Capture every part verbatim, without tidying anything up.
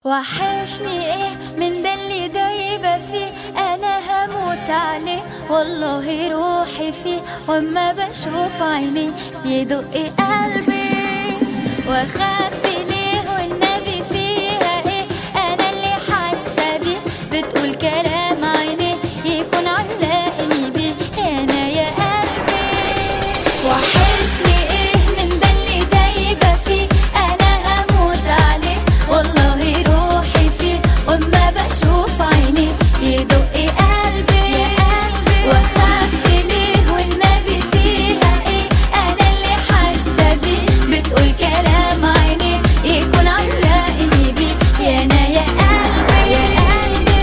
وحشني ايه من ده اللي دايبة فيه، انا هموت عليه والله روحي فيه، واما بشوف عينيه يدق قلبي واخبي ليه والنبي فيها ايه، انا اللي حاسة بيه بتقول كلام عينيه يكون علقني بيه انا يا قلبي. وحشني ايه من ده اللي دايبة فيه، انا هموت عليه والله روحي فيه، واما بشوف عينيه يدق قلبي واخبي ليه والنبي فيها ايه، انا اللي حاسة بيه بتقول كلام عينيه يكون علقني بيه يا انا يا قلبي يا قلبي.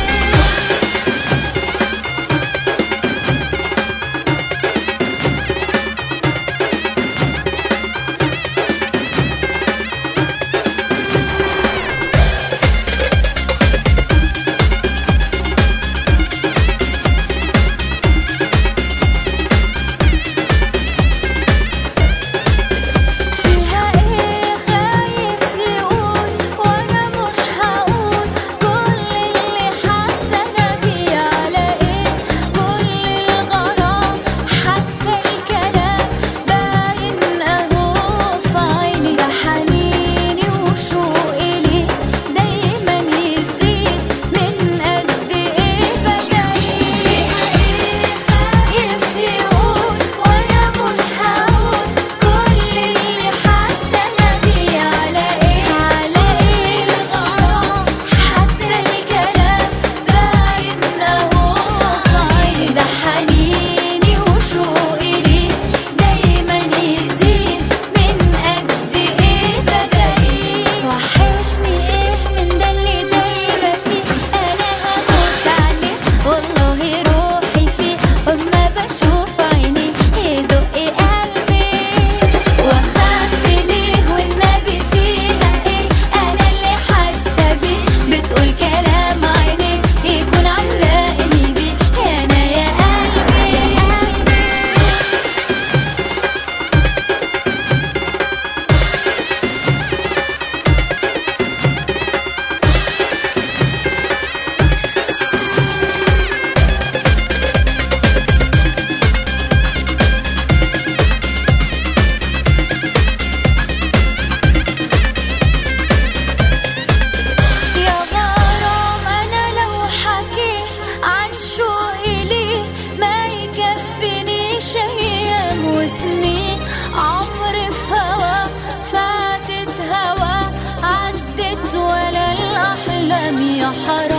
عمري في هوا فاتت هوا عدت ولا الأحلام يا حرام.